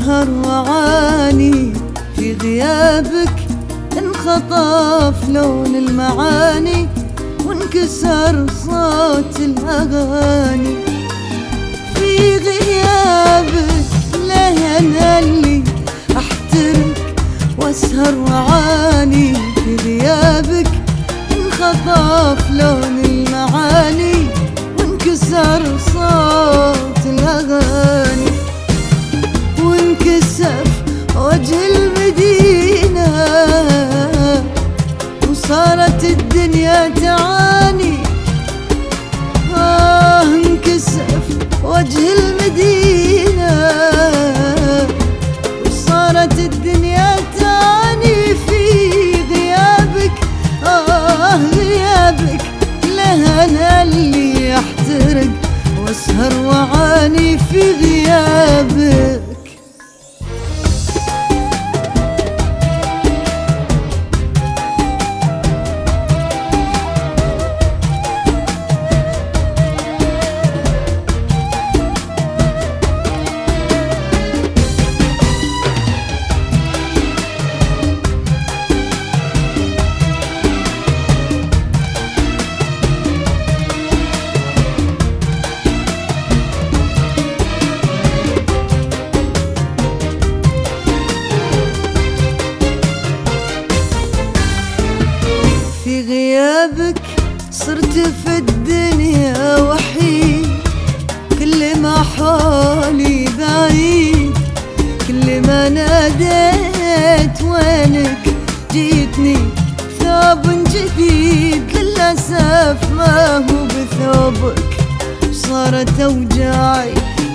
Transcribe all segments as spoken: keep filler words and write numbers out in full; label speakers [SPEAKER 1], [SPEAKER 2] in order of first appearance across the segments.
[SPEAKER 1] واسهر وعاني في غيابك، انخطف لون المعاني وانكسر صوت الأغاني. في غيابك لا أنا اللي أحترق واسهر وعاني في غيابك، انخطف لون المعاني وانكسر صوت الأغاني. وانكسف وجه المدينة وصارت الدنيا تعاني. آه انكسف وجه المدينة وصارت الدنيا تعاني. في غيابك آه غيابك لا أنا اللي أحترق واسهر وعاني في غيابك. في غيابك صرت في الدنيا وحيد، كل ما حولي بعيد، كل ما ناديت وينك جيتني ثوب جديد. للأسف ما هو بثوبك صارت أوجاعي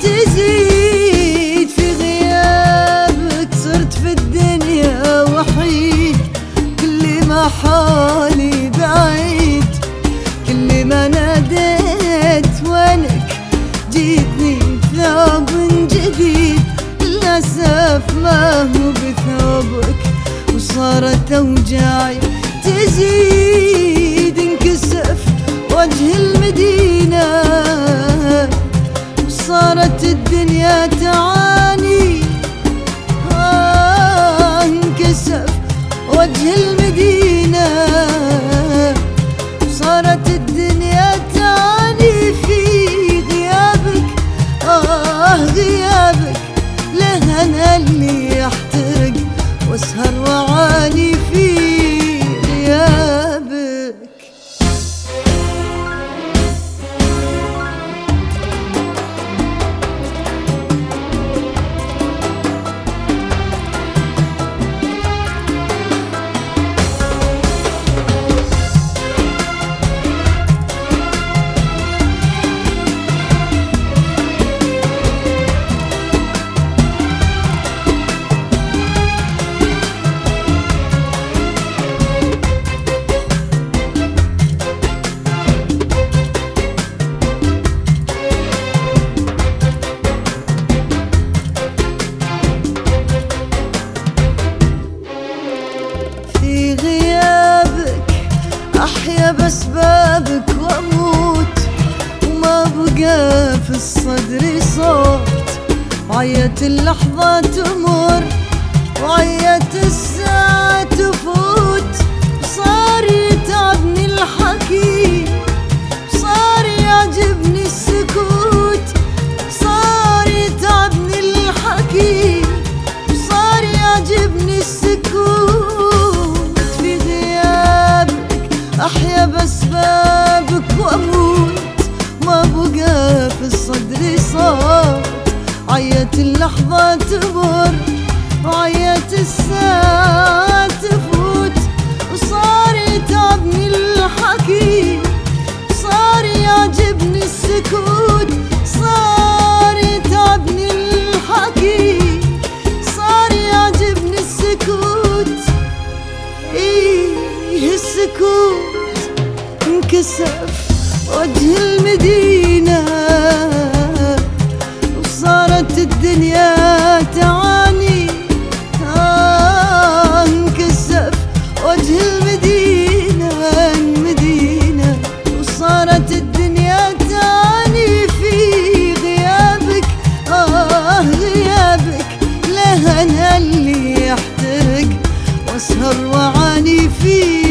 [SPEAKER 1] تزيد. في غيابك صرت في الدنيا وحيد، كل ما حالي بعيد، كل ما ناديت وينك جيتني ثوب جديد. للأسف ما هو بثوبك وصارت أوجاعي تزيد. انكسف وجه المدينة وصارت الدنيا تعاني. آه انكسف وجه المدينة وصارت الدنيا تعاني. في غيابك آه غيابك لا أنا اللي أحترق واسهر وعاني في غيابك. في غيابك أحيا بأسبابك وأموت، وما بقى في الصدر صوت. وعيت اللحظة تمر وعيت الساعة تفوت، وصار يتعبني الحكي، صار يعجبني السكوت. صار يتعبني الحكي، صار يعجبني السكوت. أحيا بأسبابك وأموت، ما بقى في الصدر صوت. عيت اللحظة تمر وعيت الساعة تفوت، وصار يتعبني الحكي، صار يعجبني السكوت. صار يتعبني الحكي، صار يعجبني السكوت. إيه السكوت انكسف وجه المدينة وصارت الدنيا تعاني. آه انكسف وجه المدينة المدينة وصارت الدنيا تعاني. في أنا اللي يحترق واسهر وعاني فيه.